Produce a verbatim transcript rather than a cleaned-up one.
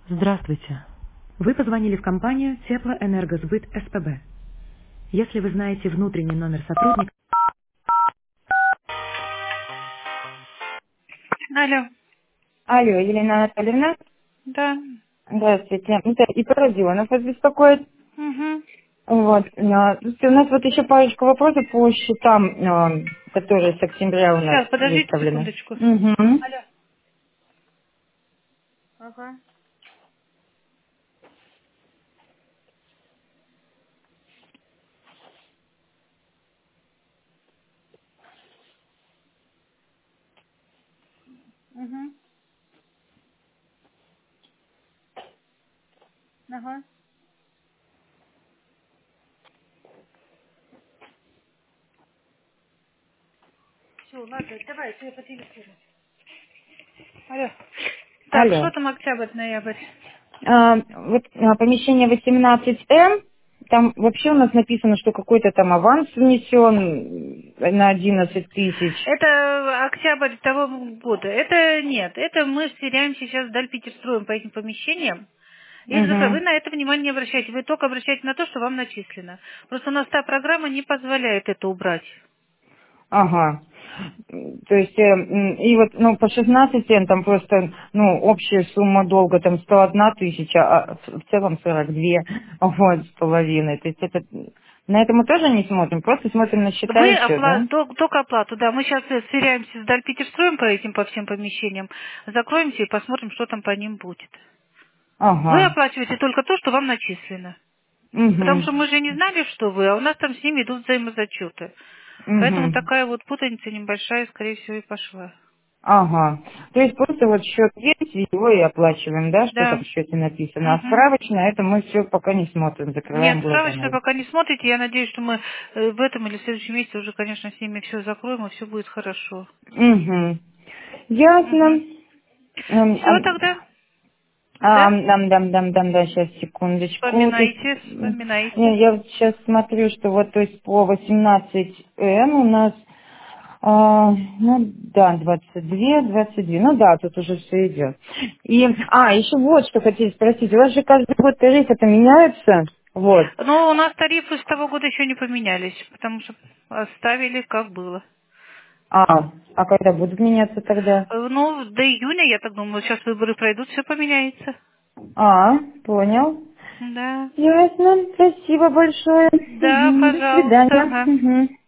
Здравствуйте. Вы позвонили в компанию Теплоэнергосбыт СПБ. Если вы знаете внутренний номер сотрудника... Алло. Алло, Елена Анатольевна. Да. Здравствуйте. Это ИП Родионов вас беспокоит. Угу. Вот. а, слушайте, У нас вот еще парочку вопросов по счетам, а, которые с октября у нас Сейчас, подождите выставлены. секундочку. Угу. Алло. Ага. Угу. Ага. Все, ладно, давай, я по телефону. Алло. Так, что Алло. там октябрь, ноябрь? А, вот а, помещение восемнадцать М, там вообще у нас написано, что какой-то там аванс внесен на одиннадцать тысяч. Это октябрь того года. Это нет. Это мы сверяем сейчас Дальпетерстроем по этим помещениям. И их закры- Угу. Вы на это внимание не обращаете. Вы только обращаете на то, что вам начислено. Просто у нас та программа не позволяет это убрать. Ага. То есть, э, м, и вот, ну, по шестнадцати там просто, ну, общая сумма долга там сто одна тысяча, а в в целом сорок две, вот, с половиной. То есть это, на это мы тоже не смотрим, просто смотрим на счета Вы и все, опла- да? то- только оплату, да. Мы сейчас сверяемся с Дальпетерстроем по этим, по всем помещениям. Закроемся и посмотрим, что там по ним будет. Вы Ага. оплачиваете только то, что вам начислено. Потому Угу. что мы же не знали, что вы, а у нас там с ними идут взаимозачеты. Поэтому Угу. такая вот путаница небольшая, скорее всего, и пошла. Ага. То есть просто вот счет есть, и его и оплачиваем, да, что там Да. в счете написано. А Мгм. справочно это мы все пока не смотрим, Нет, закрываем глаза на справочную это. пока не смотрите. Я надеюсь, что мы э, в этом или в следующем месяце уже, конечно, с ними все закроем, и все будет хорошо. Угу. Ясно. Угу. Эм, Все ам, тогда? А, Да? дам, дам, дам, дам, да, сейчас, секундочку. То есть, Вспоминайте, м, вспоминайте. не, я вот сейчас смотрю, что вот, то есть по восемнадцать М у нас, а, ну, да, двадцать два, двадцать два, ну да, тут уже все идет. И, а, еще вот что хотели спросить, у вас же каждый год тарифы-то меняются? Вот. Но у нас тарифы с того года еще не поменялись, потому что оставили как было. А, а когда будут меняться тогда? Э, Ну, до июня, я так думаю, сейчас выборы пройдут, все поменяется. А, понял. Да. Ясно, спасибо большое. Да, Мгм, до пожалуйста. свидания. Ага. Мгм.